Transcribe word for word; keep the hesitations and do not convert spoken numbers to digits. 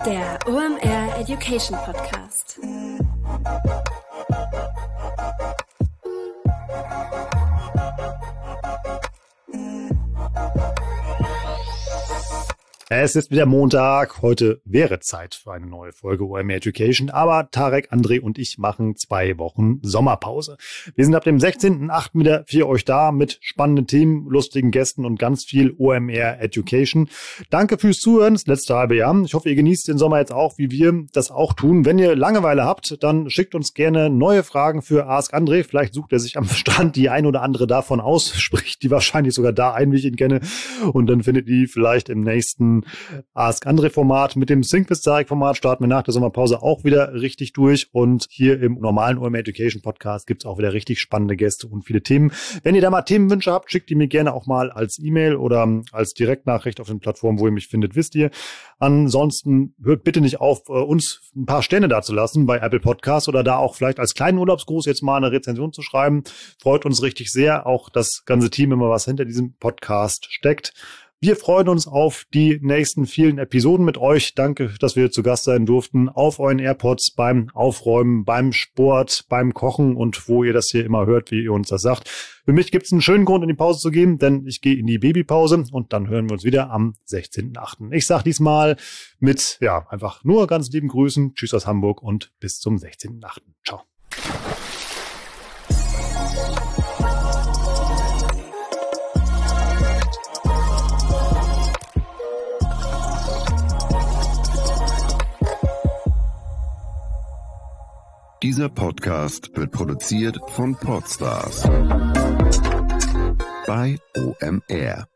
Der O M R Education Podcast. Es ist wieder Montag. Heute wäre Zeit für eine neue Folge O M R Education, aber Tarek, André und ich machen zwei Wochen Sommerpause. Wir sind ab dem sechzehnten achten wieder für euch da mit spannenden Themen, lustigen Gästen und ganz viel O M R Education. Danke fürs Zuhören, das letzte halbe Jahr. Ich hoffe, ihr genießt den Sommer jetzt auch, wie wir das auch tun. Wenn ihr Langeweile habt, dann schickt uns gerne neue Fragen für Ask André. Vielleicht sucht er sich am Strand die ein oder andere davon aus, spricht die wahrscheinlich sogar da ein, wie ich ihn kenne. Und dann findet ihr vielleicht im nächsten Ask André Format. Mit dem Thinkfest Tarek Format starten wir nach der Sommerpause auch wieder richtig durch. Und hier im normalen O M R Education Podcast gibt es auch wieder richtig spannende Gäste und viele Themen. Wenn ihr da mal Themenwünsche habt, schickt die mir gerne auch mal als E-Mail oder als Direktnachricht auf den Plattformen, wo ihr mich findet, wisst ihr. Ansonsten hört bitte nicht auf, uns ein paar Sterne da zu lassen bei Apple Podcasts oder da auch vielleicht als kleinen Urlaubsgruß jetzt mal eine Rezension zu schreiben. Freut uns richtig sehr. Auch das ganze Team immer, was hinter diesem Podcast steckt. Wir freuen uns auf die nächsten vielen Episoden mit euch. Danke, dass wir zu Gast sein durften auf euren AirPods beim Aufräumen, beim Sport, beim Kochen und wo ihr das hier immer hört, wie ihr uns das sagt. Für mich gibt es einen schönen Grund, in die Pause zu gehen, denn ich gehe in die Babypause und dann hören wir uns wieder am sechzehnten achten Ich sage diesmal mit, ja, einfach nur ganz lieben Grüßen. Tschüss aus Hamburg und bis zum sechzehnten achten Ciao. Dieser Podcast wird produziert von Podstars bei O M R.